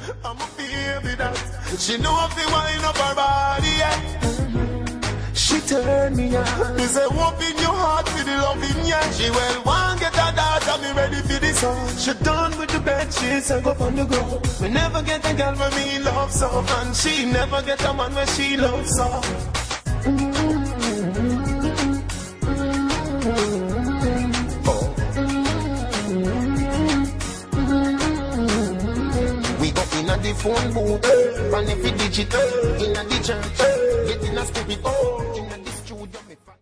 I'm a baby that. She know if you wind up her body, yeah. She turn me on. Me say, open your heart to the loving, yeah. She well want get her daughter, me ready for this song. She done with the bed sheets and go on the go. Me never get a girl where me love so, and she never get a man where she loves so. We go in a the phone booth, and if it digital, in a the church, get in a spirit, oh.